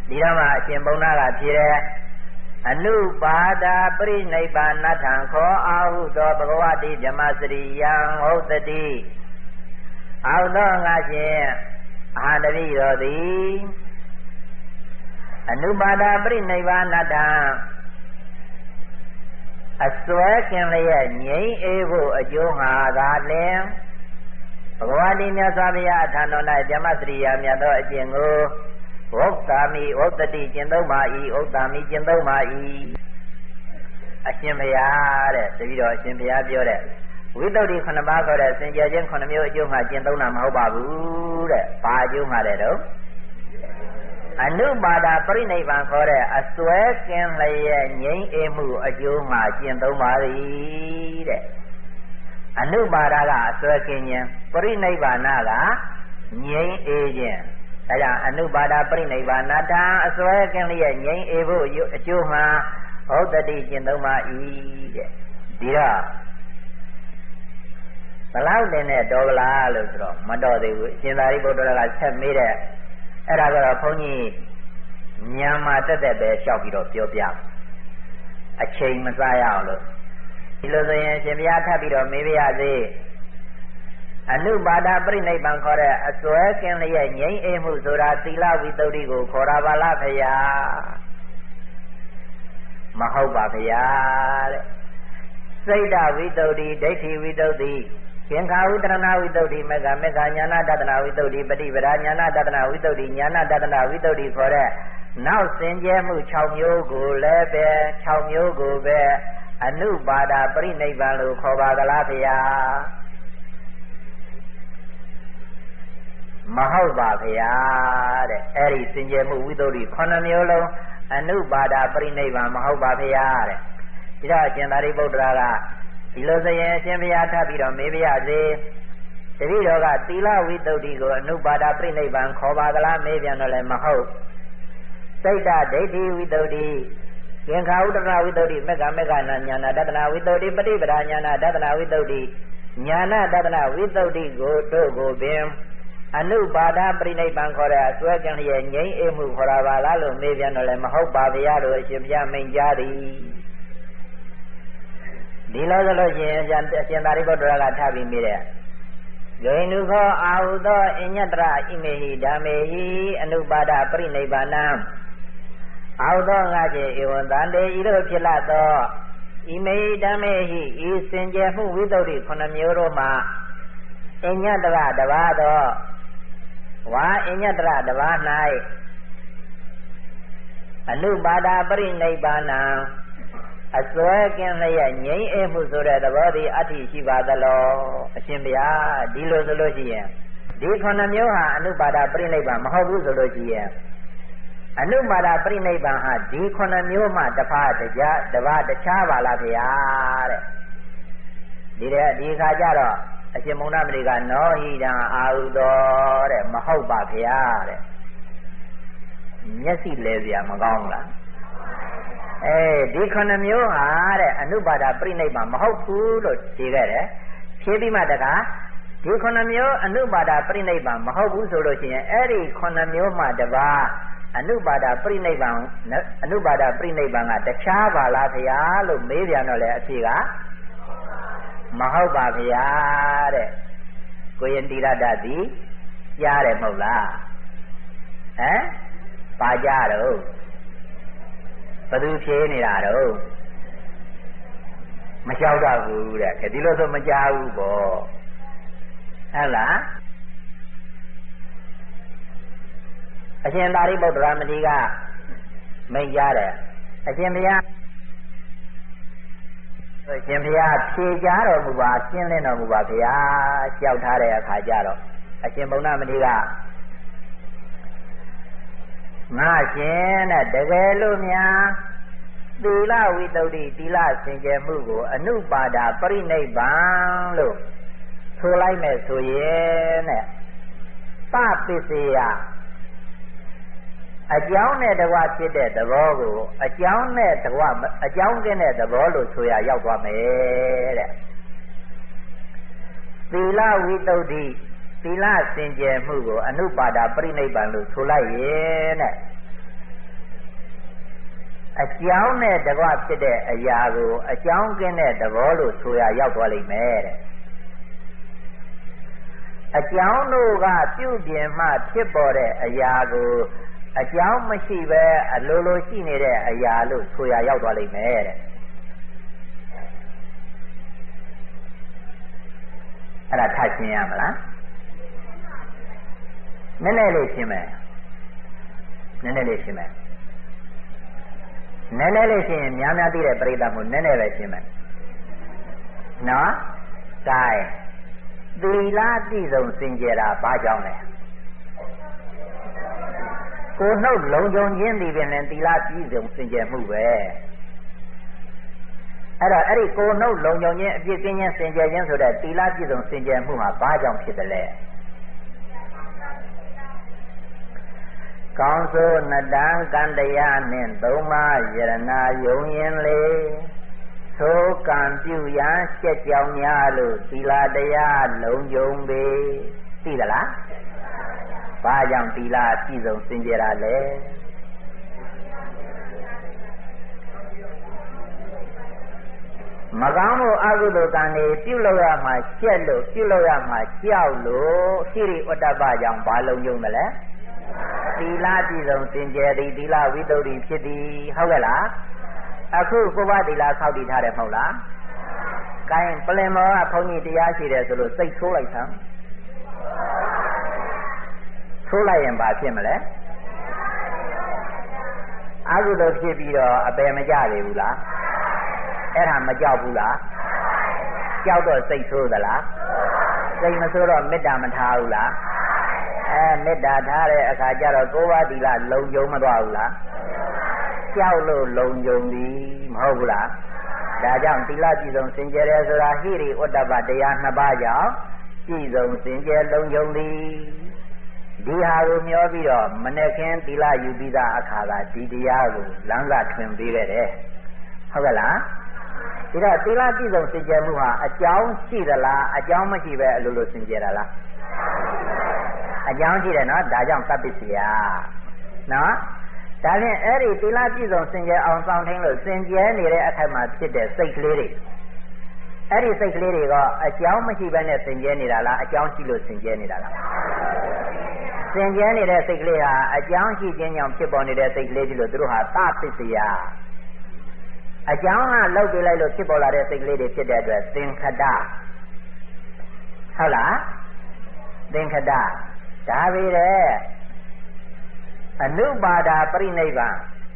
ဒီတော့မှအရှင်ဘုန်းနာကဖြေတယ်အနုပါဒပရိနိဗ္ဗာနထံခောအာဟုသောဘဂဝတိဓမ္မစရိယံဟုတ်တတိအောက်သောငါဖြင့်အာတတိရောသည်အနုပါဒပရိနိဗ္ဗာနထံအစွဲကင်လျက်ငြိမ်းအေးဖို့အကျိုးငါသာလင်ဘဂဝတိမြတ်စွာဘုရားအထံတော်၌ဓမ္မစရိယာမြတ်သောအကျင့်ကိုဝုဿာမိဝုတ္တိကျင့်သုံးပါ၏ဥဿာမိကျင့်သုံးပါ၏အရှင်ဘုရားတဲ့တပည့်တော်အရှင်ဘုရားပြောတဲ့ဝိတ္တု9ပါးခေါ်တဲ့စင်ကြယ်ခြင်း9မျိုးအကျိုးမှကျင့်သုံးတာမဟုတ်ပါဘူးတဲ့ဘာအကျိုးမှလဲတော့အနုပါဒပရိနိဗ္ဗာန်ခေါ်တဲ့အစွဲကင်းလျက်ငြိမ်းအေးမှုအကျိုးမှကျင့်သုံးပါသည်တဲ့အနုပါဒကအစွဲကင်းခြင်းပရိနိဗ္ဗာန်ကငြိမ်းအေးခြင်းဒါကြောင့်အနုပါဒပရိနိဗ္ဗာန်တံအစွဲကင်းလျက်ငြိမ်းအေးဖို့အကျိုးမှဟုတ်တတိကျင့်သုံးပါ၏တဲ့ဒီတော့ဘလောက်တင်နဲ့တော်ကလားလို့ဆိုတော့မတော်သေးဘူးအရှင်သာရိပုတ္တရာကဆက်မေးတဲ့အဲ့ဒါကတော့ဘုန်းကြီးညံမှာတက်တက်ပဲလျှောက်ပြီးတော့ပြောပြအချိန်မစားရအောင်လို့ဒီလိုဆိုရင်ရှင်ဘုရားထပ်ပြီးတော့မေးပြရသေးအနုပါဒပရိနိဗ္ဗာန်ခေါ်တဲ့အစွဲကင်းလျက်ငြိမ်းအေးမှုဆိုတာသီလဝိတ္တုကိုခေါ်တာပါလားဖေယားမဟုတ်ပါဖေယားတဲ့စိတ်ဓဝိတ္တုဒိဋ္ဌိဝိတ္တုသင်္ခါဝိတရဏဝိတ္တုမက္ခမက္ခညာနာတတနာဝိတ္တုပฏิပဒါညာနာတတနာဝိတ္တုညာနာတတနာဝိတ္တုခေါ်တဲ့နောက်စင်ကြဲမှု6မျိုးကိုလည်းပဲ6မျိုးကိုပဲအနုပါဒပရိနိဗ္ဗာန်လို့ခေါ်ပါကလားဖေယားမဟုတ်ပါဗျာတဲ့အဲ့ဒီစင်ကြယ်မှုဝိတ္တု9မျိုးလုံးအနုပါဒပရိနိဗ္ဗာန်မဟုတ်ပါဗျာတဲ့ဒီတော့အရှင်သာရိပုတ္တရာကဒီလိုဆိုရင်အရှင်ဘုရားထပ်ပြီးတော့မေးပြရစေတတိတော်ကသီလဝိတ္တုကိုအနုပါဒပရိနိဗ္ဗာန်ခေါ်ပါကလားမေးပြန်တော့လည်းမဟုတ်စိတ်ဓဒိဋ္ဌိဝိတ္တုသင်္ခါဥဒ္ဒရဝိတ္တုမက္ခမက္ခညာနာတတနာဝိတ္တုပฏิပဒါညာနာတတနာဝိတ္တုညာနာတတနာဝိတ္တုကိုတို့ကိုပင်အနုပါဒပရိနိဗ္ဗာန်ခေါ်တဲ့အစွဲကံရဲ့ငြိမ်းအေးမှုခေါ်တာပါလားလို့မေးပြန်တော့လည်းမဟုတ်ပါဗျာလို့အရှင်ဘုရားမိန့်ကြားသည်ဒီလိုဆိုလို့ရှိရင်အရှင်သာရိပုတ္တရာကထပ်ပြီးမိတဲ့ဂိဏုခောအာဟုသောအညတရဣမေဟိဓမ္မေဟိအနုပါဒပရိနိဗ္ဗာနံအာဟုသောငါဖြင့်ဧဝံတန္တေဤသို့ဖြစ်လာသောဣမေဟိဓမ္မေဟိဤစင်ကြယ်မှုဝိတ္တု9မျိုးတို့မှာအညတရတပါးသောဝါအညတရတပါး၌အနုပါဒပရိနိဗ္ဗာနံအစွဲကင်းလျက်ငြိမ်းအေးမှုဆိုတဲ့သဘောသည်အဋ္ဌိရှိပါသလောအရှင်ဘုရားဒီလိုဆိုလို့ရှိရင်ဒီ9မျိုးဟာအနုပါဒပရိနိဗ္ဗာန်မဟုတ်ဘူးဆိုလို့ရှိရင်အနုပါဒပရိနိဗ္ဗာန်ဟာဒီ9မျိုးမှတစ်ပါးတခြားပါလားဗျာတဲ့ဒီခါကျတော့အရှင်မုဏ္ဏမဏိကနောဟိတံအာဟုသောတဲ့မဟုတ်ပါဗျာတဲ့မျက်စိလဲစရာမကောင်းလားဒီ9မျိုးဟာတဲ့အနုပါဒပရိနိဗ္ဗာန်မဟုတ်ဘူးလို့ဖြေခဲ့တယ်ဖြေပြီးမှတကားဒီ9မျိုးအနုပါဒပရိနိဗ္ဗာန်မဟုတ်ဘူးဆိုလို့ရှိရင်အဲ့ဒီ9မျိုးမှတပါးအနုပါဒပရိနိဗ္ဗာန်ကတခြားပါလားဗျာလို့မေးပြန်တော့လေအဖြေကမဟုတ်ပါဗျာတဲ့ကိုယင်တိရတ္တိကြားတယ်မဟုတ်လားပါကြတော့ဘယ်သူဖြေနေတာတော့မလျှောက်တော့ဘူးတဲ့ဒီလိုဆိုမကြားဘူးပေါ့ဟုတ်လားအရှင်သာရိပုတ္တရာမဏိကမိန့်ကြားတယ်အရှင်ဘုရားရှင်ဘုရားဖြေကြားတော်မူပါရှင်းလင်းတော်မူပါဘုရားလျှောက်ထားတဲ့အခါကျတော့အရှင်ဘုဏ္ဏမဏိကငါရှင်တဲ့တကယ်လို့များသီလဝိတ္တုသီလစင်ကြယ်မှုကိုအနုပါဒပရိနိဗ္ဗာန်လို့ဆိုလိုက်မယ်ဆိုရင်တဲ့ပပစ္စယအကြောင်းနဲ့တကွဖြစ်တဲ့သဘောကိုအကြောင်းနဲ့တကွအကြောင်းကင်းတဲ့သဘောလို့ဆိုရရောက်သွားမယ်တဲ့သီလဝိတ္တုသီလစင်ကြယ်မှုကိုအနုပါဒပရိနိဗ္ဗာန်လို့ဆိုလိုက်ရင်တဲ့ကြောင်းနဲ့တကွဖြစ်တဲ့အရာကိုအကြောင်းကင်းတဲ့သဘောလို့ဆိုရရောက်သွားလိမ့်မယ်တဲ့အကြောင်းတို့ကပြုပြင်မှဖြစ်ပေါ်တဲ့အရာကိုအကြောင်းမရှိပဲအလိုလိုရှိနေတဲ့အရာလို့ဆိုရရောက်သွားလိမ့်မယ်တဲ့အဲ့ဒါထပ်ရှင်းရမလားနည်းနည်းလေးရှင်းမယ်နည်းနည်းလေးရှင်းမယ်နည်းနည်းလေးရှင်းရင်များများသိတဲ့ပရိသတ်မို့နည်းနည်းပဲရှင်းမယ်နော်ကဲသီလပြည့်စုံစင်ကြယ်တာဘာကြောင့်လဲကိုယ်နှုတ်လုံးကြုံခြင်းဒီပင်လည်းသီလပြည့်စုံစင်ကြယ်မှုပဲအဲ့တော့အဲ့ဒီကိုယ်နှုတ်လုံးကြုံခြင်းအပြည့်ကင်းခြင်းစင်ကြယ်ခြင်းဆိုတဲ့သီလပြည့်စုံစင်ကြယ်မှုဟာဘာကြောင့်ဖြစ်တယ်လဲကောင်းစိုးနတံကံတရားနှင့်သုံးပါးယရနာယုံရင်လေသို့ကံပြုရန်ရှက်ကြောင်များလို့သီလတရားလုံးကြုံပေသိသလားဘာကြောင့်သီလပြည့်စုံစင်ကြယ်တာလဲမကောင်းမှုအကုသိုလ်ကံတွေပြုလုပ်ရမှာရှက်လို့ပြုလုပ်ရမှာကြောက်လို့ဟိရိဥတ္တပကြောင့်ဘာလုံးကြုံတယ်လဲသီလပြည့်စုံစင်ကြယ်သည်သီလဝိတ္တုဖြစ်သည်ဟုတ်ကဲ့လားအခုကိုယ်ပါသီလဆောက်တည်ထားတယ်မဟုတ်လား။ကိုင်းပလင်မောကဘုန်းကြီးတရားရှိတယ်ဆိုလို့စိတ်ဆိုးလိုက်သမ်းဆိုးလိုက်ရင်ဘာဖြစ်မလဲအကုသိုလ်ဖြစ်ပြီးတော့အပယ်မကြသေးဘူးလားအဲ့ဒါမကြောက်ဘူးလားကြောက်တော့စိတ်ဆိုးသလားစိတ်မဆိုးတော့မေတ္တာမထားဘူးလားမေတ္တာထားတဲ့အခါကျတော့ကိုယ်ပါသီလလုံခြုံမသွားဘူးလားကြောက်လို့လုံခြုံသည်မဟုတ်ဘူးလားဒါကြောင့်သီလပြည့်စုံစင်ကြယ်တယ်ဆိုတာဟိရိဥတ္တပတရားနှစ်ပါးကြောင့်ပြည့်စုံစင်ကြယ်လုံခြုံသည်ဒီဟာကိုမျှောပြီးတော့မနေ့ကသီလယူပြီးသားအခါကဒီတရားကိုလမ်းစာထွင်ပေးခဲ့တယ်ဟုတ်ကဲ့လားဒီတော့သီလပြည့်စုံစင်ကြယ်မှုဟာအကြောင်းရှိသလားအကြောင်းမရှိပဲအလိုလိုစင်ကြယ်တာလားအကြောင်းရှိတယ်နော်ဒါကြောင့်သဗ္ဗစ္စယနော်ဒါဖြင့်အဲ့ဒီသီလပြည့်စုံစင်ကြယ်အောင်ဆောင်ထင်းလို့စင်ကြယ်နေတဲ့အခိုက်မှာဖြစ်တဲ့စိတ်ကလေးတွေအဲ့ဒီစိတ်ကလေးတွေကအကြောင်းမရှိဘဲနဲ့စင်ကြယ်နေတာလားအကြောင်းရှိလို့စင်ကြယ်နေတာလားစင်ကြယ်နေတဲ့စိတ်ကလေးဟာအကြောင်းရှိခြင်းကြောင့်ဖြစ်ပေါ်နေတဲ့စိတ်ကလေးကြီးလို့သူတို့ဟာသပစ္စယအကြောင်းကလောက်ပြလိုက်လို့ဖြစ်ပေါ်လာတဲ့စိတ်ကလေးတွေဖြစ်တဲ့အတွက်သင်္ခတဟုတ်လားသင်္ခတဒါပေတဲ့အနုပါဒပရိနိဗ္ဗာန်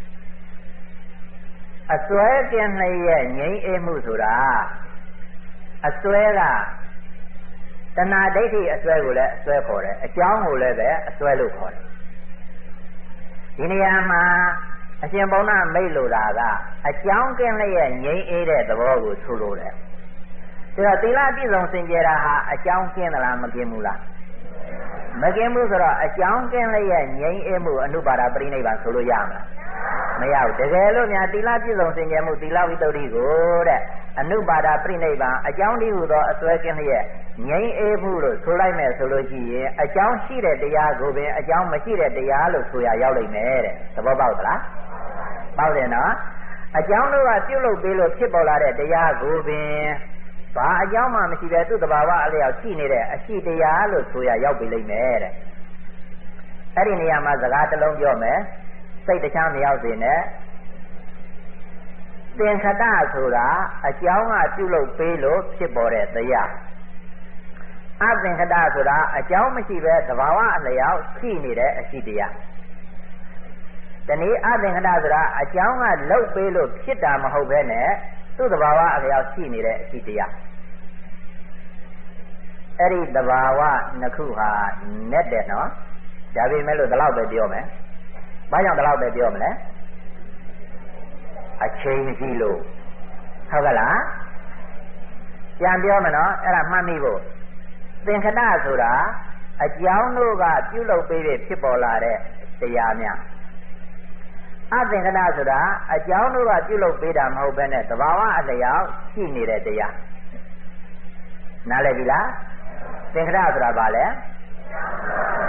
အစွဲကင်းနှရဲ့ငြိမ်းအေးမှုဆိုတာအစွဲကတဏှာဒိဋ္ဌိအစွဲကိုလည်းအစွဲခေါ်တယ်အကြောင်းကိုလည်းပဲအစွဲလို့ခေါ်တယ်ဒီနေရာမှာအရှင်ဘုန်းတော်မိတ်လိုတာကအကြောင်းကင်းနှရဲ့ငြိမ်းအေးတဲ့သဘောကိုဆိုလိုတယ်ဒါတော့သီလပြည့်စုံစင်ကြယ်တာဟာအကြောင်းကင်းသလားမကင်းဘူးလားမကင်းဘူးဆိုတော့အကြောင်းကင်းလျက်ငြိမ်းအေးမှုအနုပါဒပရိနိဗ္ဗာန်ဆိုလို့ရမလားမရဘူးတကယ်လို့များသီလပြည့်စုံစင်ကြယ်မှုသီလဝိတ္တုကိုတဲ့အနုပါဒပရိနိဗ္ဗာန်အကြောင်းတည်းဟူသောအစွဲကင်းလျက်ငြိမ်းအေးမှုလို့ဆိုလိုက်မယ်ဆိုလို့ရှိရင်အကြောင်းရှိတဲ့တရားကိုပင်အကြောင်းမရှိတဲ့တရားလို့ဆိုရရောက်လိမ့်မယ်တဲ့သဘောပေါက်သလားပေါက်တယ်နော်အကြောင်းတို့ကပြုလုပ်ပေးလို့ဖြစ်ပေါ်လာတဲ့တရားကိုပင်ဘာအကြောင်းမှမရှိပဲသူ့တဘာဝအလျောက်ရှိနေတဲ့အရှိတရားလို့ဆိုရရောက်ပြီလိမ့်မယ်တဲ့အဲ့ဒီနေရာမှာစကားတစ်လုံးပြောမယ်စိတ်တခြားမရောက်စေနဲ့သင်္ခတဆိုတာအကြောင်းကပြုလုပ်ပေးလို့ဖြစ်ပေါ်တဲ့တရားအသင်္ခတဆိုတာအကြောင်းမရှိပဲတဘာဝအလျောက်ရှိနေတဲ့အရှိတရားတနည်းအသင်္ခတဆိုတာအကြောင်းကလုပ်ပေးလို့ဖြစ်တာမဟုတ်ပဲနဲ့သူ့တဘာဝအလျောက်ရှိနေတဲ့အရှိတရားအဲ့ဒီတဘာဝနှစ်ခုဟာနဲ့တယ်နော်ဒါပေမဲ့လို့ဒီလောက်ပဲပြောမယ်ဘာကြောင့်ဒီလောက်ပဲပြောမလဲအချိန်မရှိလို့ဟုတ်ကဲ့လားပြန်ပြောမယ်နော်အဲ့ဒါမှတ်မိဖို့သင်္ခတဆိုတာအကြောင်းတို့ကပြုလုပ်ပေးပြီးဖြစ်ပေါ်လာတဲ့တရားများအသင်္ခတဆိုတာအကြောင်းတို့ကပြုလုပ်ပေးတာမဟုတ်ဘဲနဲ့သဘာဝအလျောက်ရှိနေတဲ့တရားနားလည်ပြီလားသင်္ခတဆိုတာဘာလဲ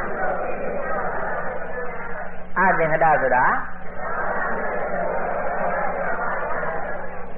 အသင်္ခတဆိုတာ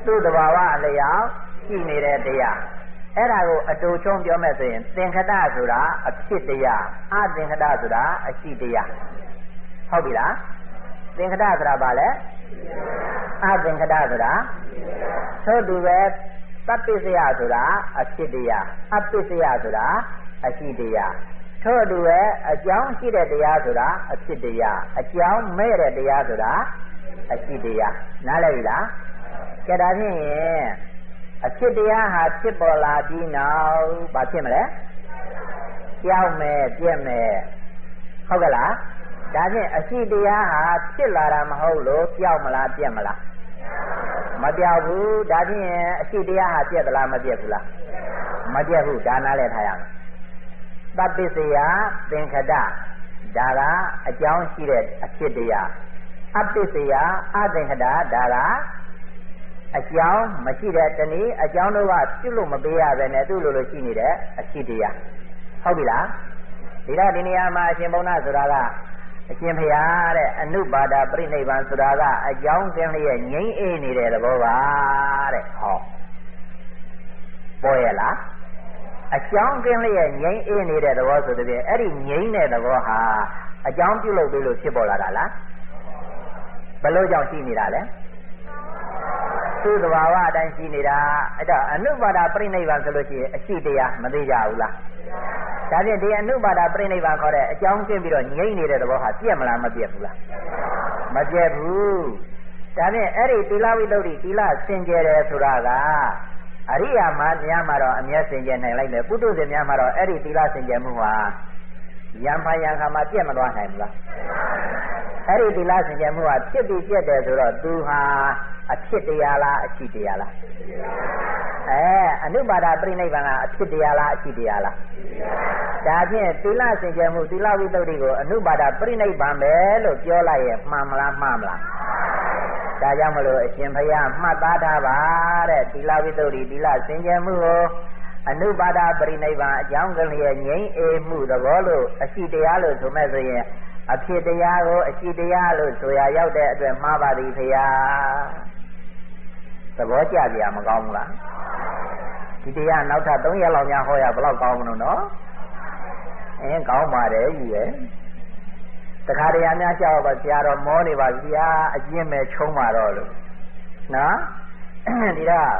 သူ့တဘာဝအလျောက်ရှိနေတဲ့တရားအဲ့ဒါကိုအတူချုံပြောမဲ့ဆိုရင်သင်္ခတဆိုတာအဖြစ်တရားအသင်္ခတဆိုတာအရှိတရားဟုတ်ပြီလားသင်္ခတဆိုတာဘာလဲအသင်္ခတဆိုတာသို့တူပဲသပ္ပစ္စယဆိုတာအဖြစ်တရားအပ္ပစ္စယဆိုတာအရှိတရားထို့အတူပဲအကြောင်းရှိတဲ့တရားဆိုတာအဖြစ်တရားအကြောင်းမဲ့တဲ့တရားဆိုတာအရှိတရားနားလည်ပြီလားကြည့်တာဖြင့်အဖြစ်တရားဟာဖြစ်ပေါ်လာပြီးနောက်ဘာဖြစ်မလဲကြောက်မယ်ပြက်မယ်ဟုတ်ကဲ့လားဒါဖြင့်အရှိတရားဟာဖြစ်လာတာမဟုတ်လို့ကြောက်မလားပြက်မလားမပြောက်ဘူးဒါဖြင့်အရှိတရားဟာပြက်သလားမပြက်ဘူးလားမပြက်ဘူးဒါနားလည်ထားရမယ်သပ္ပစ္စယသင်္ခတဒါကအကြောင်းရှိတဲ့အဖြစ်တရားအပ္ပစ္စယအသင်္ခတဒါကအကြောင်းမရှိတဲ့တနည်းအကြောင်းတို့ကပြုလို့မပေးရပဲနဲ့သူ့လိုလိုရှိနေတဲ့အဖြစ်တရားဟုတ်ပြီလားဒီတော့ဒီနေရာမှာအရှင်ဘုန်းနာဆိုတာကအရှင်ဘုရားတဲ့အနုပါဒပြိနိဗ္ဗာန်ဆိုတာကအကြောင်းကင်းလျက်ငြိမ်းအေးနေတဲ့သဘောပါတဲ့ဟောပေါ်ရလားအကြောင်းကင်းလျက်ငြိမ်းအေးနေတဲ့သဘောဆိုတဲ့အဲ့ဒီငြိမ်းတဲ့သဘောဟာအကြောင်းပြုလုပ်ပြီးလို့ဖြစ်ပေါ်လာတာလားဘယ်လိုကြောင့်ရှိနေတာလဲသူ့သဘာဝအတိုင်းရှိနေတာအဲ့တော့အနုပါဒပြိနိဗ္ဗာန်ဆိုလို့ရှိရင်အရှိတရားမသိကြဘူးလားဒါဖြင့်ဒီအနုပါဒပြိနိဗ္ဗာန်ခေါ်တဲ့အကြောင်းကျင့်ပြီးတော့ငြိမ့်နေတဲ့သဘောဟာပြည့်မလားမပြည့်ဘူးလားမပြည့်ဘူးဒါဖြင့်အဲ့ဒီသီလဝိတ္တုသီလစင်ကြယ်တယ်ဆိုတာကအရိယာမများမှာတော့အမျက်စင်ကြယ်နိုင်လိုက်တယ်ပုထုဇဉ်များမှာတော့အဲ့ဒီသီလစင်ကြယ်မှုဟာယံဖန်ယံခါမှာပြည့်မသွားနိုင်ဘူးလားအဲ့ဒီသီလစင်ကြယ်မှုဟာဖြစ်ပြီးပြည့်တယ်ဆိုတော့သူဟာအဖြစ်တရားလားအရှိတရားလားအနုပါဒပြိနိဗ္ဗာန်ကအဖြစ်တရားလားအရှိတရားလားဒါဖြင့်သီလစင်ကြယ်မှုသီလဝိတ္တုကိုအနုပါဒပြိနိဗ္ဗာန်ပဲလို့ပြောလိုက်ရင်မှန်မလားမှားမလားဒါကြောင့်မလို့အရှင်ဘုရားမှတ်သားထားပါတဲ့သီလဝိတ္တုသီလစင်ကြယ်မှုကိုအနုပါဒပြိနိဗ္ဗာန်အကြောင်းကလေးငြိမ်းအေးမှုသဘောလို့အရှိတရားလို့ဆိုမဲ့ဆိုရင်အဖြစ်တရားကိုအရှိတရားလို့ဆိုရရောက်တဲ့အတွက်မှားပါသည်ဖေဟာသဘောကျကြရမကောင်းဘူးလားဒီတရားနောက်ထပ်3ရက်လောက်များဟောရဘယ်လောက်ကောင်းမလို့နော်ကောင်းပါတယ်ကြီးရဲ့တခါတရံများကြောက်ပါဆရာတော်မောနေပါဆရာအကျင့်မဲ့ချုံးပါတော့လို့နော်ဒီတော့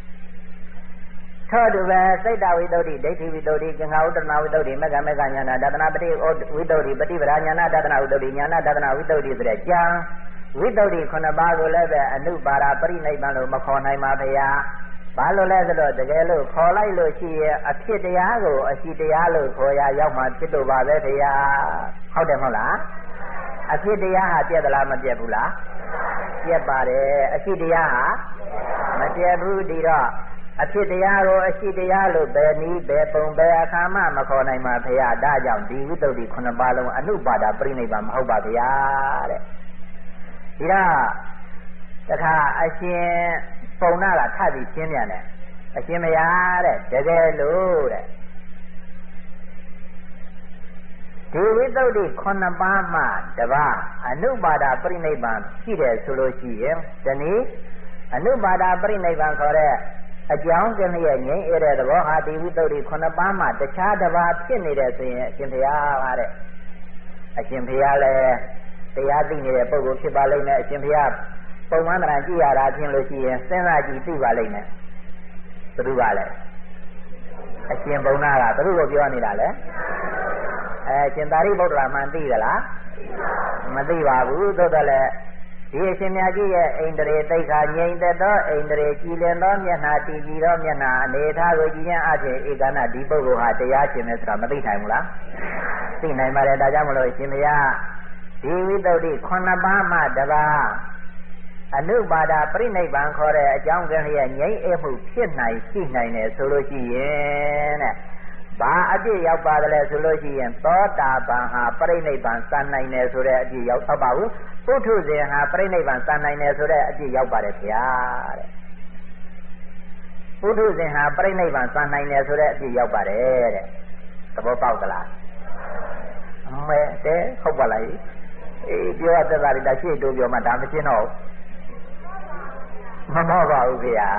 ထို့တူပဲစိတ်တဝိတ္တုဒိဋ္ဌိဝိတ္တုကင်္ဂဥတ္တနာဝိတ္တုမကညာနာတဒနာပတိဝိတ္တုပฏิပဒါညာနာတဒနာဝိတ္တုညာနာတဒနာဝိတ္တုဆိုတဲ့ကြံဝိတ္တု9ပါးကိုလည်းပဲအနုပါဒပြိနိဗ္ဗာန်လို့မခေါ်နိုင်ပါဗျာဘာလို့လဲဆိုတော့တကယ်လို့ခေါ်လိုက်လို့ရှိရင်အဖြစ်တရားကိုအရှိတရားလို့ခေါ်ရရောက်မှဖြစ်လို့ပါပဲဗျာဟုတ်တယ်မဟုတ်လားအဖြစ်တရားဟာပြည့်သလားမပြည့်ဘူးလားပြည့်ပါတယ်အရှိတရားဟာမပြည့်ဘူးဒီတော့အဖြစ်တရားကိုအရှိတရားလို့ဘယ်နည်းဘယ်ပုံဘယ်အခါမှမခေါ်နိုင်ပါဗျာဒါကြောင့်ဒီဝိတ္တု9ပါးလုံးအနုပါဒပြိနိဗ္ဗာန်မဟုတ်ပါဗျာတဲ့ဒီတော့တခါအရှင်ပုံနာကထပ်ပြီးရှင်းပြန်တယ်အရှင်မယားတဲ့တကယ်လို့တဲ့ဒီဝိတ္တု9ပါးမှတပါးအနုပါဒပြိနိဗ္ဗာန်ရှိတယ်ဆိုလို့ရှိရင်ဒီနေ့အနုပါဒပြိနိဗ္ဗာန်ခေါ်တဲ့အကြောင်းကင်းရဲ့ငြိမ်းအေးတဲ့သဘောဟာဒီဝိတ္တု9ပါးမှတခြားတစ်ပါးဖြစ်နေတယ်ဆိုရင်အရှင်ဘုရားပါတဲ့အရှင်ဘုရားလည်းတရားသိနေတဲ့ပုဂ္ဂိုလ်ဖြစ်ပါလိမ့်မယ်အရှင်ဘုရားပုံမှန်တရံကြည့်ရတာချင်းလို့ရှိရင်စဉ်းစားကြည့်သိပါလိမ့်မယ်ဘယ်သူကလဲအရှင်ဘုံနာကဘယ်သူကိုပြောနေတာလဲရှင်သာရိပုတ္တရာမှန်သိသလားမသိပါဘူးသို့တော်လည်းဒီအရှင်မြတ်ကြီးရဲ့အိန္ဒြေသိက္ခာငြိမ်သက်သောအိန္ဒြေကြည်လင်သောမျက်နှာတည်ကြည်သောမျက်နှာအနေထားကိုကြည်ရင်အဖြစ်ဧကနာဒီပုဂ္ဂိုလ်ဟာတရားရှင်မယ်ဆိုတာမသိနိုင်ဘူးလားသိနိုင်ပါတယ်ဒါကြောင့်မလို့ရှင်ဘုရားဒီဝိတ္တု9ပါးမှတပါးအနုပါဒပြိနိဗ္ဗာန်ခေါ်တဲ့အကြောင်းကလေးရဲ့ငြိမ်းအေးမှုဖြစ်နိုင်ရှိနိုင်တယ်ဆိုလို့ရှိရင်တဲ့ဘာအပြည့်ရောက်ပါတယ်လဲဆိုလို့ရှိရင်သောတာပန်ဟာပြိနိဗ္ဗာန်စံနိုင်တယ်ဆိုတဲ့အပြည့်ရောက်တော့ပါဘူးပုထုဇဉ်ဟာပြိနိဗ္ဗာန်စံနိုင်တယ်ဆိုတဲ့အပြည့်ရောက်ပါတယ်ဗျာတဲ့ပုထုဇဉ်ဟာပြိနိဗ္ဗာန်စံနိုင်တယ်ဆိုတဲ့အပြည့်ရောက်ပါတယ်တဲ့သဘောပေါက်သလားအမဲတဲ့ဟုတ်ပါလားပြောရတဲ့သားတွေဒါရှေ့တိုးပြောမှဒါမရှင်းတော့မမောပါဘူးခင်ဗျာ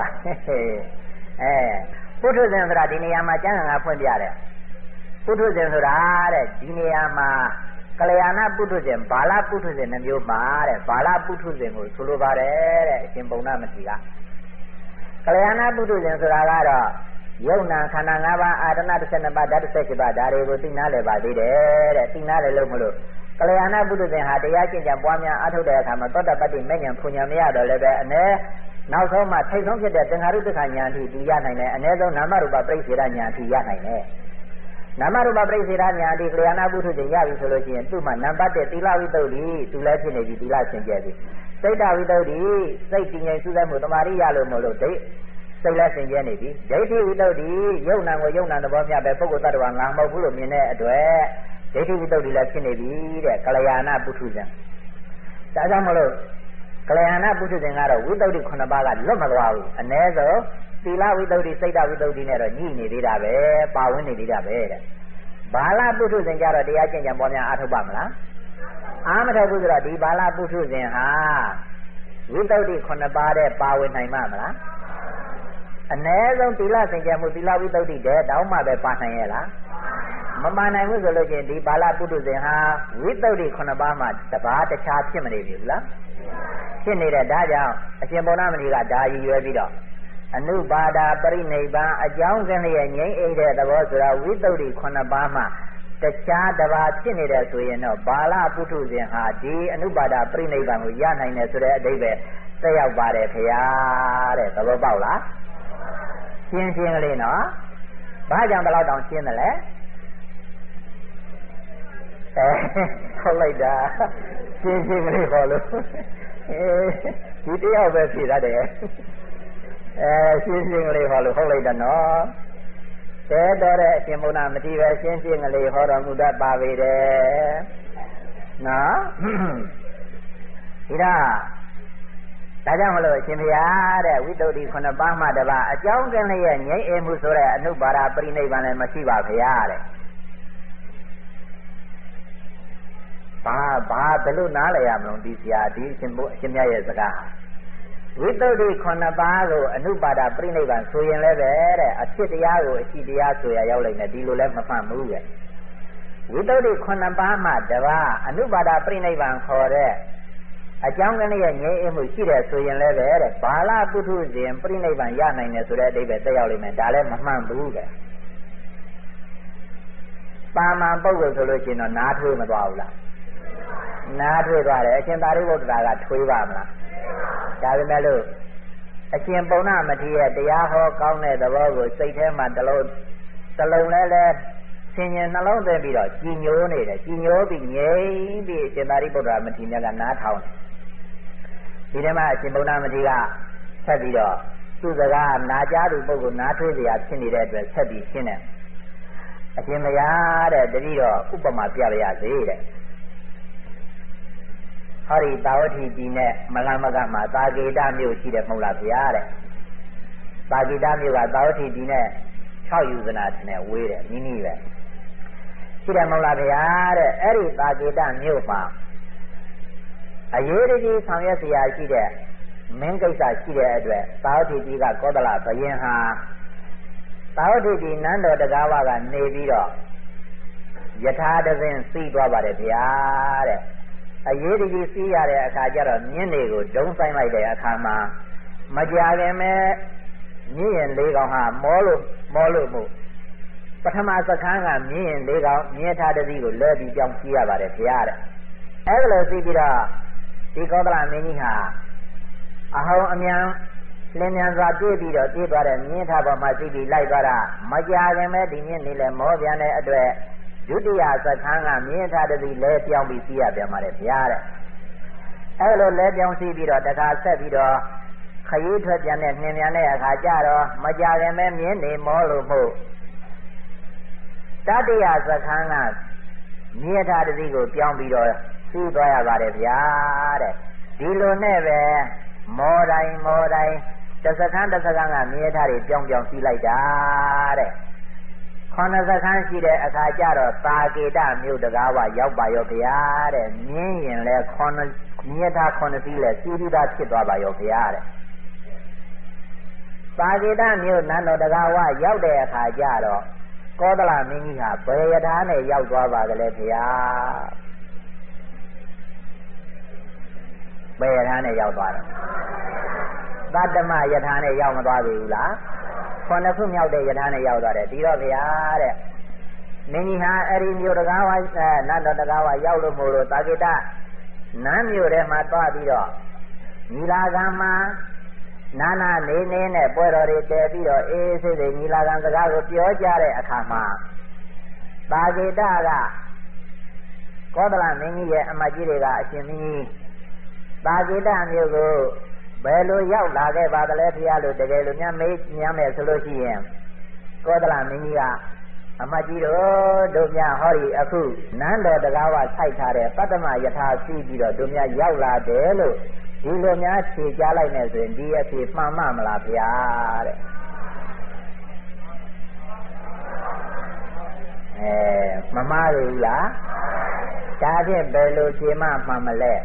ပုထုဇဉ်ဆိုတာဒီနေရာမှာကျမ်းဂန်ကဖွင့်ပြတယ်ပုထုဇဉ်ဆိုတာတဲ့ဒီနေရာမှာကလျာဏပုထုဇဉ်ဘာလပုထုဇဉ်နှမျိုးပါတဲ့ဘာလပုထုဇဉ်ကိုဆိုလိုပါတယ်တဲ့အရှင်ပုံနာမတိကကလျာဏပုထုဇဉ်ဆိုတာကတော့ယုံနာခန္ဓာ၅ပါးအာရဏ12ပါးဓာတ်17ပါးဒါတွေကိုသိနာလဲပါသေးတယ်တဲ့သိနာလဲလို့မလို့ကလျာဏပုထုဇဉ်ဟာတရားကျင့်ကြံပွားများအားထုတ်တဲ့အခါမှာသောတပတ္တိမဲ့ဉာဏ်ဖွဉာဏ်မရတော့လည်းပဲနောက်ဆုံးမှထိတ်ဆုံးဖြစ်တဲ့သင်္ခါရုပ္ပခဉာဏ်အထိသူရနိုင်တယ်အ ਨੇ ဆုံးနာမရူပပရိစ္ဆေရဉာဏ်အထိရနိုင်တယ်နာမရူပပရိစ္ဆေရဉာဏ်အထိကလျာဏပုထုဇဉ်ရပြီဆိုလို့ရှိရင်သူ့မှာနံပါတ်1သီလဝိတ္တုဒီသူလည်းဖြစ်နေပြီသီလရှင်ကျက်ပြီစိတ်တဝိတ္တုဒီစိတ်တည်ငြိမ်စုသက်မှုတမာရိရလို့မလို့စိတ်လည်းရှင်ကျက်နေပြီဒိဋ္ဌိဝိတ္တုဒီယုံနာကိုယုံနာသဘောမျှပဲပုဂ္ဂိုလ်တ attva ငါမဟုတ်ဘူးလို့မြင်တဲ့အတွက်ဒိဋ္ဌိဝိတ္တုဒီလည်းဖြစ်နေပြီတဲ့ကလျာဏပုထုဇဉ်ဒါကြောင့်မလို့ကလျာဏပုထုဇဉ်ကတော့ဝိတ္တု9ပါးကလွတ်မသွားဘူးအ ਨੇ ဆုံးသီလဝိတ္တုစိတ်တဝိတ္တုနဲ့တော့ညှိနေသေးတာပဲပါဝင်နေသေးတာပဲတဲ့ဘာလပုထုဇဉ်ကြတော့တရားကျင့်ကြံပေါ်များအားထုတ်ပါမလားအားမထုတ်ဘူးဆိုတော့ဒီဘာလပုထုဇဉ်ဟာဝိတ္တု9ပါးတဲ့ပါဝင်နိုင်မှာမလားအ ਨੇ ဆုံးသီလစင်ကြံမှုသီလဝိတ္တုတဲ့တောင်းမှပဲပါနိုင်ရဲ့လားမပါနိုင်ဘူးဆိုလို့ချင်းဒီဘာလပုထုဇဉ်ဟာဝိတ္တု9ပါးမှာတပါးတခြားဖြစ်မနေပြီဘူးလားဖြစ်နေတဲ့ဒါကြောင့်အရှင်ဗုဒ္ဓမဏိကဒါရည်ရွယ်ပြီးတော့အနုပါဒပရိနိဗ္ဗာန်အကြောင်းကင်းရဲ့ငြိမ်းအိတဲ့သဘောဆိုတာဝိတ္တု9ပါးမှာတခြားတပါးဖြစ်နေတဲ့ဆိုရင်တော့ဘာလပုထုဇဉ်ဟာဒီအနုပါဒပရိနိဗ္ဗာန်ကိုရနိုင်တယ်ဆိုတဲ့အဓိပ္ပာယ်သက်ရောက်ပါတယ်ခင်ဗျာတဲ့သဘောပေါက်လားရှင်းကလေးနော်ဘာကြောင့်ဘယ်လောက်တောင်ရှင်းတယ်လဲဟုတ်လိုက်တာရှင်းကလေးဟောလို့ဒီတယောက်ပဲဖြေတတ်တယ်ရှင်းကလေးဟောလို့ဟုတ်လိုက်တာနော်တဲတော်တဲ့အရှင်ဘုရားမတိပဲရှင်းကလေးဟောတော်မူတတ်ပါပေတယ်နော်ဒီဒါကြောင့်မလို့အရှင်ဘုရားတဲ့ဝိတ္တု9ပါးမှတပါအကြောင်းကင်းလျက်ငြိမ်းအေမှုဆိုတဲ့အနုပါဒပရိနိဗ္ဗာန်လည်းမရှိပါဘုရားတဲ့ဘာဘယ်လိုနားလည်ရမလို့ဒီဆရာဒီအရှင်မြတ်ရဲ့စကားဝိတ္တု9ပါးကိုအနုပါဒပရိနိဗ္ဗာန်ဆိုရင်လည်းပဲတဲ့အဖြစ်တရားကိုအရှိတရားဆိုရရောက်လိုက်နေဒီလိုလည်းမမှန်ဘူးတဲ့ဝိတ္တု9ပါးမှတပါအနုပါဒပရိနိဗ္ဗာန်ခေါ်တဲ့အကြောင်းကလေးရဲ့ငြိမ်းအေးမှုရှိတယ်ဆိုရင်လည်းပဲတဲ့ဘာလပုထုဇဉ်ပရိနိဗ္ဗာန်ရနိုင်တယ်ဆိုတဲ့အဓိပ္ပာယ်သက်ရောက်လိမ့်မယ်ဒါလည်းမမှန်ဘူးတဲ့ပါမန်ပုဂ္ဂိုလ်ဆိုလို့ရှိရင်တော့နားထွေးမသွားဘူးလားနားထွေးသွားတယ်အရှင်သာရိပုတ္တရာကထွေးပါမလားဒါပေမဲ့လို့အရှင်ပုံနာမထေရရဲ့တရားဟောကောင်းတဲ့သဘောကိုစိတ်ထဲမှာတစ်လုံးလဲဆင်ញင်နှလုံးသွင်းပြီးတော့ကြည်ညိုနေတယ်ကြည်ညိုပြီးငြိမ်ပြီးအရှင်သာရိပုတ္တရာမထေရကနားထောင်တယ်ဒီထဲမှာအရှင်ဘုရားမထေရဆက်ပြီးတော့သူ့စကားနာကြားသူပုဂ္ဂိုလ်နားထွေးစရာဖြစ်နေတဲ့အတွက်ဆက်ပြီးရှင်းတယ်အရှင်မယားတဲ့တတိတော့ဥပမာပြရစေတဲ့ဟောဒီတာဝတိပြည်နဲ့မလမကမှာသာကေတမြို့ရှိတယ်မဟုတ်လားဗျာတဲ့သာကေတမြို့ကတာဝတိပြည်နဲ့6ယူဇနာနဲ့ဝေးတယ်မိမိပဲရှိတယ်မဟုတ်လားဗျာတဲ့အဲ့ဒီသာကေတမြို့မှာအရေးကြီးဆောင်ရွက်စရာရှိတဲ့မင်းကိစ္စရှိတဲ့အတွက်သာဝတိပြည်ကကောသလဘယင်ဟာသာဝတိပြည်နန်းတော်တကားဝကနေပြီးတော့ယထာတပင်စီးသွားပါတယ်ဗျာတဲ့အရေးကြီးစီးရတဲ့အခါကျတော့မြင်းတွေကိုဒုံဆိုင်လိုက်တဲ့အခါမှာမကြာခင်မဲ့မြင်းရင်၄ကောင်ဟာမောလို့မှုပထမစခန်းကမြင်းရင်၄ကောင်မြင်းထားတစီးကိုလဲပြီးကြောင်းစီးရပါတယ်ဗျာတဲ့အဲ့ဒါလို့စီးပြီးတော့ဒီကောသလမင်းကြီးဟာအဟောင်းအမြန်လင်းမြန်စွာပြေးပြီးတော့ပြေးသွားတဲ့မြင်းထားပေါ်မှာစီးပြီးလိုက်သွားတာမကြာခင်မဲ့ဒီမြင်းနေလဲမောပြန်တဲ့အတွက်ဒုတိယစခန်းကမြင်းထားတစီးလဲပြောင်းပြီးစီးရပြန်ပါတယ်ဗျာတဲ့အဲ့လိုလဲပြောင်းစီးပြီးတော့တခါဆက်ပြီးတော့ခရီးထွက်ပြန်တဲ့နှင်းမြန်တဲ့အခါကျတော့မကြာခင်မဲ့မြင်းနေမောလို့မှုတတိယစခန်းကမြင်းထားတစီးကိုပြောင်းပြီးတော့စီးသွားရပါတယ်ဗျာတဲ့ဒီလိုနဲ့ပဲမောတိုင်းတစ်စခန်းကမြင်းထားတွေပြောင်းစီးလိုက်တာတဲ့9စခန်းရှိတဲ့အခါကျတော့သာကေတမြို့တကားဝရောက်ပါရောဗျာတဲ့မြင်းရင်လဲမြင်းထား9စီးလဲစီးပြီးသားဖြစ်သွားပါရောဗျာတဲ့သာဂေတမြို့နန်းတော်တကားဝရောက်တဲ့အခါကျတော့ကောသလမင်းကြီးဟာဘယ်ယထာနဲ့ရောက်သွားပါသလဲဗျာဘယ်ယထာနဲ့ရောက်သွားတော့သတ္တမယထာနဲ့ရောက်မသွားပြီဘူးလားခုမြောက်တဲ့ယထာနဲ့ရောက်သွားတယ်ဒီတော့ဗျာတဲ့မင်းကြီးဟာအဲ့ဒီမြို့တကားဝနတ်တော်တကားဝရောက်လို့မို့လို့သာဂေတနန်းမြို့ထဲမှာသွားပြီးတော့ညီလာခံမှာနာနာနေနေနဲ့ပွဲတော်တွေတည်ပြီးတော့အေးဆေးဆေးညီလာခံစကားကိုပြောကြတဲ့အခါမှာသာဂေတကကောသလမင်းကြီးရဲ့အမတ်ကြီးတွေကအရှင်မင်းကြီးသာဂေတမြို့ကိုဘယ်လိုရောက်လာခဲ့ပါသလဲဖျားလို့တကယ်လို့များမေးမြန်းမယ်ဆိုလို့ရှိရင်ကောသလမင်းကြီးကအမတ်ကြီးတို့များဟောဒီအခုနန်းတော်တကားဝစိုက်ထားတဲ့ပတ္တမယထာစီးပြီးတော့တို့များရောက်လာတယ်လို့ဒီလိုများဖြေကြားလိုက်နေဆိုရင်ဒီအဖြေမှန်မှမလားဗျာတဲ့မမှားဘူးလားဒါဖြင့်ဘယ်လိုဖြေမှမှန်မလဲ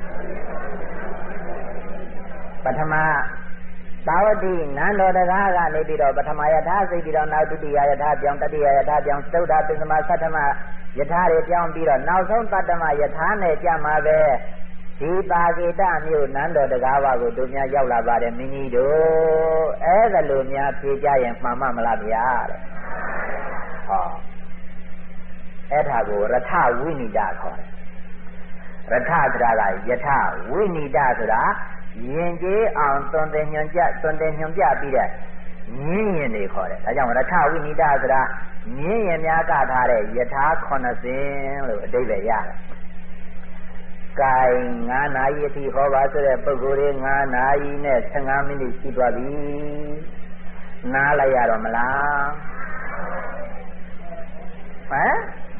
ပထမသာဝတိနန်းတော်တကားကနေပြီးတော့ပထမယထာစိတ်ပြီးတော့နောက်ဒုတိယယထာပြောင်းတတိယယထာပြောင်းသုဒ္ဓပင်စမသတ္တမယထာတွေပြောင်းပြီးတော့နောက်ဆုံးတတ္တမယထာနဲ့ကြမှာပဲဒီသာဂေတမြို့နန်းတော်တကားဝကိုတို့များရောက်လာပါတယ်မင်းကြီးတို့အဲ့ဒါလိုများဖြေကြရင်မှန်မှမလားဗျာတဲ့ဟောအဲ့ဒါကိုရထဝိနိဒခေါ်တယ်ရထဆိုတာကယထဝိနိဒဆိုတာရင်ကျေးအောင်သွန်သင်ညွန်ပြပြီးတဲ့မြင်းရင်တွေခေါ်တယ်ဒါကြောင့်ရထဝိနိဒဆိုတာမြင်းရင်များကထားတဲ့ယထာ9စင်းလို့အဓိပ္ပာယ်ရတယ်ကိုင်9နာရီအထိဟောပါဆိုတဲ့ပုဂ္ဂိုလ်တွေ9နာရီနဲ့15မိနစ်ရှိသွားပြီနားလိုက်ရတော့မလားဟမ်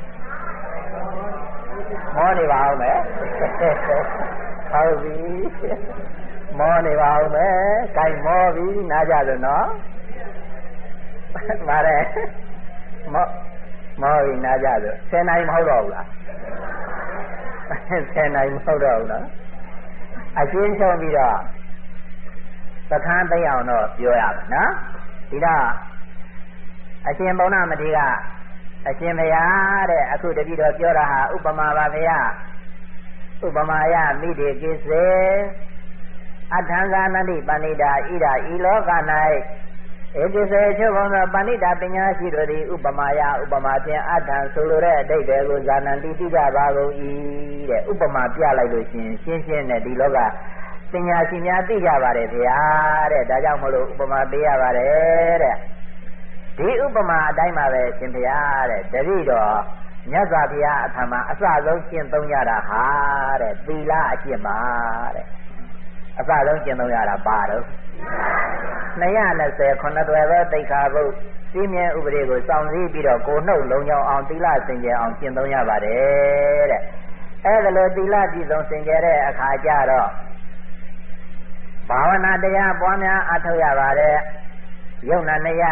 မောနေပါအောင်မယ်ဟုတ်ပြီမောနေပါအောင်မယ်ကိုင်မောပြီနားကြလို့နော်ပါတယ်မောပြီနားကြလို့10နာရီမဟုတ်တော့ဘူးလား10နိုင်မဟုတ်တော့ဘူးနော်အရှင်းဆုံးပြီးတော့သခန်းသိအောင်တော့ပြောရမယ်နော်ဒီတော့အရှင်ဘုန်းနာမတိကအရှင်ဘုရားတဲ့အခုတတိတော်ပြောတာဟာဥပမာပါဗျာဥပမာယမိတေကိစေအထံဃာနတိပဏိတာဣဒဤလောက၌ဧကိစေချုပ်ဘုံသောပဏိတာပညာရှိတို့သည်ဥပမာယဥပမာဖြင့်အထံဆိုလိုတဲ့အဓိပ္ပာယ်ကိုဇာနံတိတိကြပါကုန်၏တဲ့ဥပမာပြလိုက်လို့ရှင်းရှင်းနဲ့ဒီလောကပညာရှိများသိကြပါတယ်ဗျာတဲ့ဒါကြောင့်မလို့ဥပမာပေးရပါတယ်တဲ့ဒီဥပမာအတိုင်းပါပဲရှင်ဗျာတဲ့တတိတော်မြတ်စွာဘုရားအထံမှာအစဆုံးကျင့်သုံးရတာဟာတဲ့သီလအကျင့်ပါတဲ့အစဆုံးကျင့်သုံးရတာပါတော့220ခုနှစ်သွယ်သောသိက္ခာပုဒ်စည်းမျဉ်းဥပဒေကိုစောင့်စည်းပြီးတော့ကိုယ်နှုတ်လုံးကြောင်းအောင်သီလစင်ကြယ်အောင်ကျင့်သုံးရပါတယ်တဲ့အဲ့ဒါလိုသီလပြည့်စုံစင်ကြယ်တဲ့အခါကျတော့ဘာဝနာတရားပွားများအထောက်ရပါတယ်ယုံနာနှစ်ရ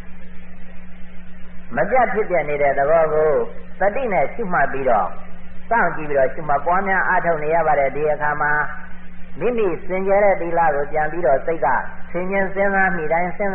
မပြတ်ဖြစ်ပြနေတဲ့သဘောကိုသတိနဲ့ရှုမှတ်ပြီးတော့စောင့်ကြည့်ပြီးတော့ရှုမှတ်ပွားများအထောက်နေရပါတယ်ဒီအခါမှာမိမိစင်ကြယ်တဲ့သီလကိုပြန်ပြီးတော့စိတ်ကဆင်ញင်စဉ်းစားမိတိုင်းစိတ်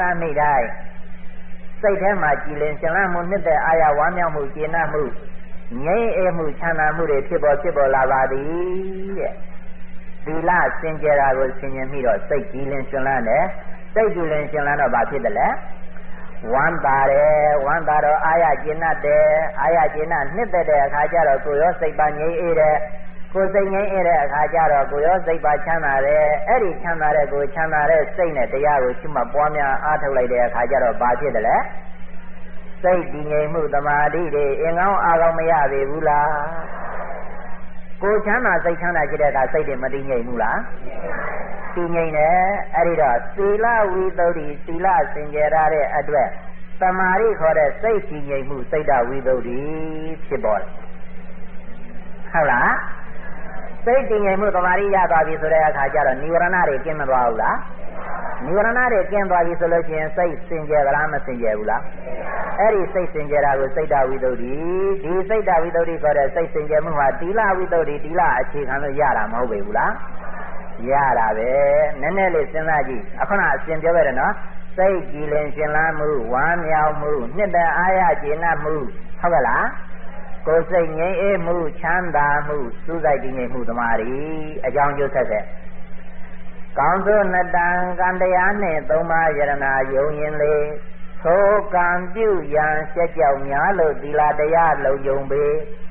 ထဲမှာကြည်လင်ရှင်လန်းမှုနှစ်သက်အာရဝမ်းမြောက်မှုကျေနပ်မှုငြိမ်းအေးမှုချမ်းသာမှုတွေဖြစ်ပေါ်လာပါသည်တဲ့သီလစင်ကြယ်တာကိုဆင်ញင်ပြီးတော့စိတ်ကြည်လင်ရှင်လန်းတယ်စိတ်ကြည်လင်ရှင်လန်းတော့ဘာဖြစ်တယ်လဲဝမ်းသာတော့အာရကျေနပ်တယ်အာရကျေနပ်နှစ်သက်တဲ့အခါကျတော့ကိုယ်ရောစိတ်ပါငြိမ်းအေးတယ်ကိုယ်စိတ်ငြိမ်းအေးတဲ့အခါကျတော့ကိုယ်ရောစိတ်ပါချမ်းသာတယ်အဲ့ဒီချမ်းသာတဲ့ကိုယ်ချမ်းသာတဲ့စိတ်နဲ့တရားကိုရှုမှတ်ပွားများအားထုတ်လိုက်တဲ့အခါကျတော့ဘာဖြစ်တယ်လဲစိတ်တည်ငြိမ်မှုသမာဓိတွေအင်ကောင်းအားကောင်းမရသေးဘူးလားကိုယ်ချမ်းသာစိတ်ချမ်းသာဖြစ်တဲ့အခါစိတ်တွေမတည်ငြိမ်ဘူးလားတည်ငြိမ်တယ်အဲ့ဒီတော့သီလဝိသုဒ္ဓိသီလစင်ကြယ်ရတဲ့အတွက်သမာဓိခေါ်တဲ့စိတ်တည်ငြိမ်မှုစိတ်တဝိသုဒ္ဓိဖြစ်ပေါ်တယ်ဟုတ်လားစိတ်တည်ငြိမ်မှုသမာဓိရသွားပြီဆိုတဲ့အခါကျတော့နိဝရဏတွေကင်းမသွားဘူးလားနိဝရဏတွေကင်းသွားပြီဆိုလို့ရှိရင်စိတ်စင်ကြယ်လားမစင်ကြယ်ဘူးလားအဲ့ဒီစိတ်စင်ကြယ်တာကိုစိတ်တဝိသုဒ္ဓိဒီစိတ်တဝိသုဒ္ဓိခေါ်တဲ့စိတ်စင်ကြယ်မှုဟာသီလဝိသုဒ္ဓိသီလအခြေခံလို့ရတာမဟုတ်ပေဘူးလားရတာပဲနည်းနည်းလေးစဉ်းစားကြည့်အခုနအစဉ်ပြောခဲ့တယ်နော်စိတ်ကြည်လင်ရှင်လန်းမှုဝမ်းမြောက်မှုနှစ်သက်အားရကျေနပ်မှုဟုတ်ကလားကိုယ်စိတ်ငြိမ်းအေးမှုချမ်းသာမှုစူးစိုက်တည်ငြိမ်မှုသမာဓိအကြောင်းကျိုးဆက်ဆက်ကောင်းသောနှစ်တန်ကံတရားနှင့်သုံးပါးယရနာယုံရင်လေသို့ကံပြုရန်ရှက်ကြောက်များလို့သီလတရားလုံယုံပေ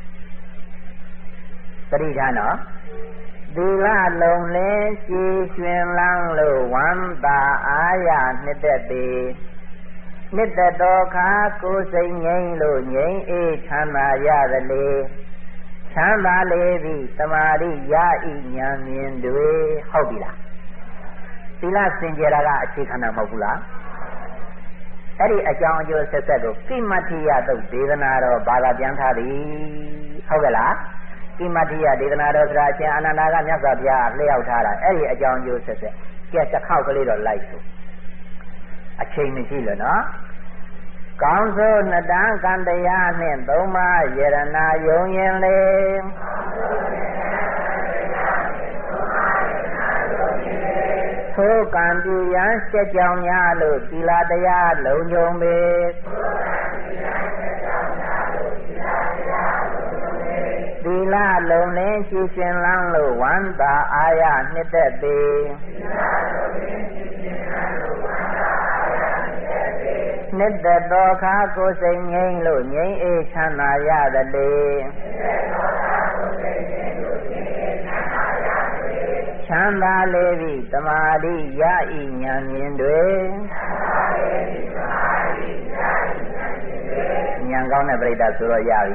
သတိထားနော်သီလလုံလင်းကြည်ရွှင်လန်းလို့ဝမ်းသာအားရနှစ်သက်ပေနှစ်သက်တော်ခါကိုယ်စိတ်ငြိမ်းလို့ငြိမ်းအေးချမ်းသာရသလေချမ်းသာလေသည်တမာရိရဤဉာဏ်မြင်တွေဟုတ်ပြီလားသီလစင်ကြယ်တာကအခြေခံတာမဟုတ်ဘူးလားအဲ့ဒီအကြောင်းအကျိုးဆက်ဆက်ကိုကိမတိယသုတ်ဒေသနာတော်ဘာသာပြန်ထားသည်ဟုတ်ကဲ့လားကိမတိယဒေသနာတော်ဆိုတာအရှင်အာနန္ဒာကမြတ်စွာဘုရားလျှောက်ထားတာအဲ့ဒီအကြောင်းအကျိုးဆက်ဆက်ကဲတစ်ခေါက်ကလေးတော့လိုက်ဆိုအချိန်မရှိလို့နော်ကောင်းသောနှစ်တန်ကံတရားနှင့်သုံးပါးယရနာယုံရင်လေသို့ကံပြုရန်ရှက်ကြောင်များလို့သီလတရားလုံခြုံပေသီလလုံလင်းကြည်ရှင်လန်းလို့ဝမ်းသာအားရနှစ်သက်ပေနှစ်သက်တော်ခါကိုယ်စိတ်ငြိမ်းလို့ငြိမ်းအေးချမ်းသာရသလေချမ်းသာလေပြီတမာတိရဤဉာဏ်မြင်တွေဉာဏ်ကောင်းတဲ့ပြိတ္တာဆိုတော့ရပြီ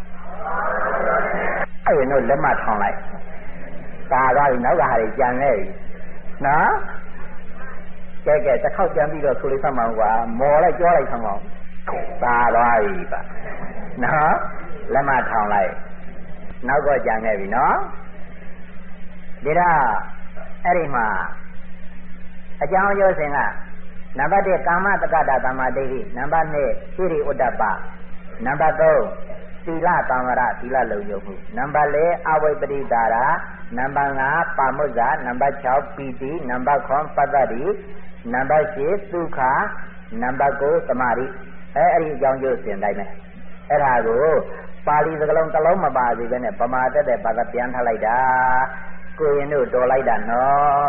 အဲ့ရင်တော့လက်မထောင်လိုက်သာသွားပြီနောက်ကဟာတွေကြံနေပြီနော်ကဲတစ်ခေါက်ကြံပြီးတော့ဆိုလိုက်သမှာကွာမော်လိုက်ကြောလိုက်သမှာသာသွားပြီပါနော်လက်မထောင်လိုက်နောက်ကကြံနေပြီနော်ဒါတော့အဲ့ဒီမှာအကြောင်းအကျိုးစဉ်ကနံပါတ်1ကာမတက္ကတာသမ္မာဒိဋ္ဌိနံပါတ်2သီရိဥဒ္ဒပနံပါတ်3သီလသံဝရသီလလုံခြုံမှုနံပါတ်4အဝိပရိဒါရနံပါတ်5ပါမုဇ္ဇနံပါတ်6ပီတိနံပါတ်9ပတ္တတိနံပါတ်10သုခနံပါတ်9သမာဓိအဲ့ဒီအကြောင်းကျိုးစဉ်တိုင်းပဲအဲ့ဒါကိုပါဠိစကားလုံးတစ်လုံးမပါသေးပဲနဲ့ပမာတက်တဲ့ဘာသာပြန်ထားလိုက်တာကိုရင်တို့တော်လိုက်တာနော်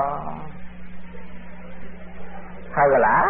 ဟုတ်ကလား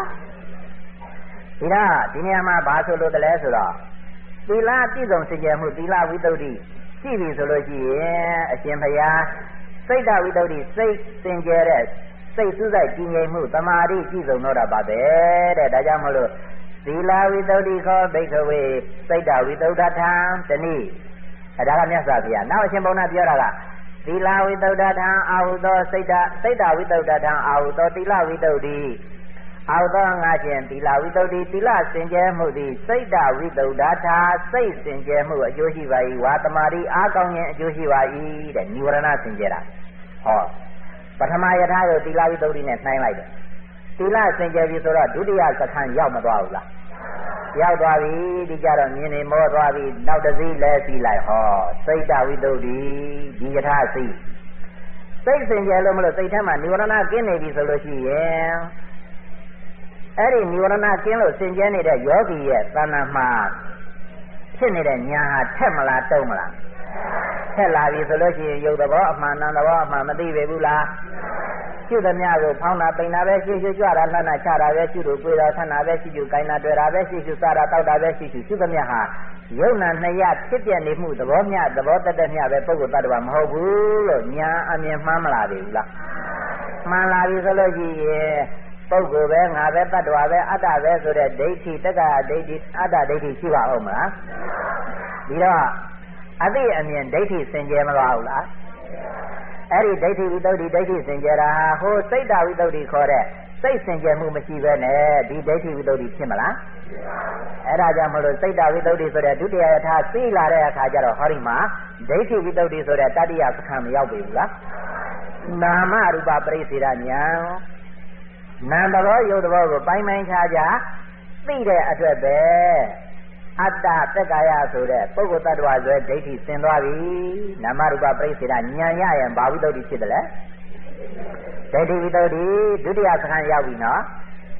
ဒီနေရာမှာဘာဆိုလို့တလဲဆိုတော့သီလပြည့်စုံစင်ကြယ်မှုသီလဝိတ္တုရှိပြီဆိုလို့ရှိရင်အရှင်ဘုရားစိတ်တဝိတ္တုစိတ်စင်ကြယ်တဲ့စိတ်စူးစိုက်ကြည်ငြိမ်မှုတမာတိပြည့်စုံတော့တာပါပဲတဲ့ဒါကြောင့်မလို့သီလဝိတ္တုခောဘိက္ခဝေစိတ်တဝိတ္တုထံတနည်းဒါကမြတ်စွာဘုရားနောက်အရှင်ဘုန်းတော်ပြောတာကသီလဝိတ္တုထံအာဟုသောစိတ်တဝိတ္တုထံအာဟုသောသီလဝိတ္တုအာဟုသောငါခြင်းသီလဝိတ္တုသီလစင်ကြယ်မှုသည်စိတ်တဝိတ္တုထာစိတ်စင်ကြယ်မှုအကျိုးရှိပါ၏ဝါတမာတိအားကောင်းခြင်းအကျိုးရှိပါ၏တဲ့နိဝရဏစင်ကြယ်တာဟောပထမယထာကိုသီလဝိတ္တုနဲ့နှိုင်းလိုက်တယ်သီလစင်ကြယ်ပြီဆိုတော့ဒုတိယစခန်းရောက်မသွားဘူးလားရောက်သွားပြီဒီကြတော့မြင်နေမောသွားပြီနောက်တစ်စီးလဲစီးလိုက်ဟောစိတ်တဝိတ္တုဒီယထာစီစိတ်စင်ကြယ်လို့မလို့စိတ်ထဲမှာနိဝရဏကင်းနေပြီဆိုလို့ရှိရင်အဲ့ဒီနိဝရဏကင်းလို့စင်ကြယ်နေတဲ့ယောဂီရဲ့သဏ္ဍာန်မှာဖြစ်နေတဲ့ညာဟာထက်မလားတုံးမလားထက်လာပြီဆိုလို့ရှိရင်ယုတ်သဘောအမှန်တန်သဘောအမှန်မသိပေဘူးလားရှုသမျှကိုဖောင်းတာပိန်တာပဲရှုရှုကြွတာလှမ်းတာချတာပဲရှုလို့ကိုယ်တော်ဆန္ဒပဲရှုရှုကိုင်းတာတွေ့တာပဲရှုရှုစားတာတောက်တာပဲရှုရှုသမျှဟာယုံနာနှစ်ရဖြစ်ပြနေမှုသဘောမျှသဘောတတ်မျှပဲပုဂ္ဂိုလ်တ attva မဟုတ်ဘူးလို့ညာအမြင်မှန်းမလာပြီဘူးလားမှန်လာပြီဆိုလို့ရှိရင်ပုဂ္ဂိုလ်ပဲငါပဲတ attva ပဲအတ္တပဲဆိုတဲ့ဒိဋ္ဌိတက္ကဒိဋ္ဌိအတ္တဒိဋ္ဌိရှိပါအောင်မလားဒီတော့အသိအမြင်ဒိဋ္ဌိစင်ကြယ်မလားဘူးလားအဲ့ဒီဒိဋ္ဌိဝိတ္တုဒိဋ္ဌိစင်ကြယ်တာဟိုစိတ်တဝိတ္တုခေါ်တဲ့စိတ်စင်ကြယ်မှုမရှိဘဲနဲ့ဒီဒိဋ္ဌိဝိတ္တုဖြစ်မလားအဲ့ဒါကြောင့်မလို့စိတ်တဝိတ္တုဆိုတဲ့ဒုတိယယထာသိလာတဲ့အခါကျတော့ဟောဒီမှာဒိဋ္ဌိဝိတ္တုဆိုတဲ့တတိယစခန်းမရောက်ပြီဘူးလားနာမရူပပရိစ္ဆေဒဉာဏ်နာမ်သဘောယုတ်သဘောကိုပိုင်းပိုင်းခြားခြားသိတဲ့အတွက်ပဲအတ္တသက္ကာယဆိုတဲ့ပုဂ္ဂိုလ်တ attva ဆိုတဲ့ဒိဋ္ဌိဆင်သွားပြီနာမရူပပရိစ္ဆေဒဉာဏ်ရရင်ဘာဝိတ္တုဖြစ်တယ်လဲဒိဋ္ဌိဝိတ္တုဒုတိယစခန်းရောက်ပြီနော်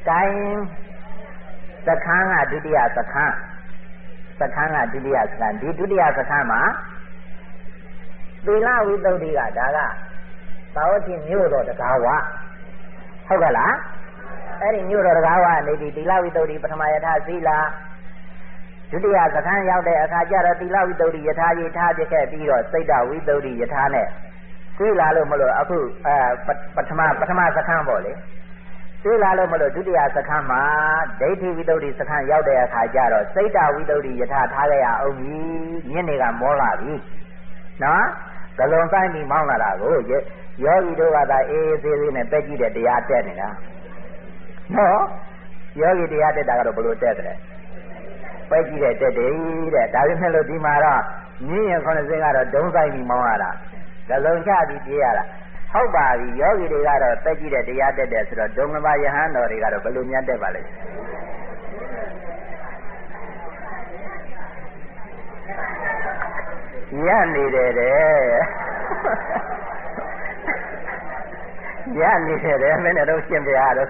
gain စခန်းကဒုတိယစခန်းဒီဒုတိယစခန်းမှာသီလဝိသုဒ္ဓိကဒါကသာဝတိမြို့တော်တကားဝဟုတ်ကလားအဲ့ဒီမြို့တော်တကားဝနေဒီသီလဝိသုဒ္ဓိပထမယထာသီလဒုတိယစခန်းရောက်တဲ့အခါကျတော့သီလဝိသုဒ္ဓိယထာကြီးထားပြခဲ့ပြီးတော့စိတ်တဝိသုဒ္ဓိယထာနဲ့သိလာလို့မလို့အခုပထမစခန်းပေါ့လေသိလာလို့မလို့ဒုတိယစခန်းမှာဒိဋ္ဌိဝိသုဒ္ဓိစခန်းရောက်တဲ့အခါကျတော့စိတ်တဝိသုဒ္ဓိယထာထားခဲ့ရအောင်ပြီညနေကမောလာပြီနော်ဂလွန်ဆိုင်ပြီးမောင်းလာတာကိုယောဂီတို့ကသာအေးသေးသေးနဲ့ပဲကြည့်တဲ့တရားတက်နေတာနော်ယောဂီတရားတက်တာကတော့ဘယ်လိုတက်တယ်ပဲကြည့်တဲ့တက်တယ်တဲ့ဒါပေမဲ့လို့ဒီမှာတော့ညင်းရင်90ကတော့ဒုံဆိုင်ပြီးမောင်းရတာဂလွန်ချပြီးပြေးရတာဟုတ်ပါပြီယောဂီတွေကတော့ပဲကြည့်တဲ့တရားတက်တယ်ဆိုတော့ဒုံငဘာယဟန်တော်တွေကတော့ဘယ်လိုများတက်ပါလဲရနေတယ်ရနေတယ်မင်းတို့ရှင်းပြရတော့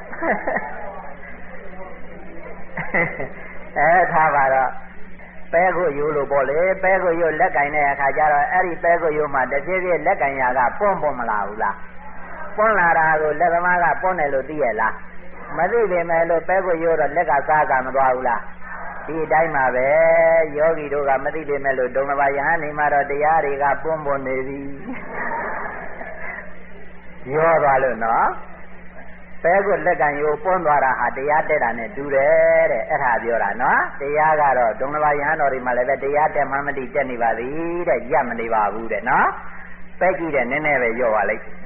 ထားပါတော့ပဲကိုယူလို့ပေါ့လေပဲကိုယူလက်ကင်တဲ့အခါကျတော့အဲ့ဒီပဲကိုယူမှတဖြည်းဖြည်းလက်ကင်ရာကပွန်းမလာဘူးလားပွန်းလာတာကိုလက်သမားကပွန်းတယ်လို့သိရလားမသိပေမဲ့လို့ပဲကိုယူတော့လက်ကစားမသွားဘူးလားဒီအတိုင်းပါပဲယောဂီတို့ကမသိပေမဲ့လို့ဒုံလဘယဟန်နေမှာတော့တရားတွေကပွန်းနေပြီရောသွားလို့နော်ပဲကိုလက်ကံရိုးပွန်းသွားတာဟာတရားတက်တာနဲ့တူတယ်တဲ့အဲ့ဒါပြောတာနော်တရားကတော့ဒုံလဘယဟန်တော်တွေမှာလည်းပဲတရားတက်မှမတိတက်နေပါသည်တဲ့ရမနေပါဘူးတဲ့နော်ပဲကြည့်တဲ့နည်းနည်းပဲရောပါလိမ့်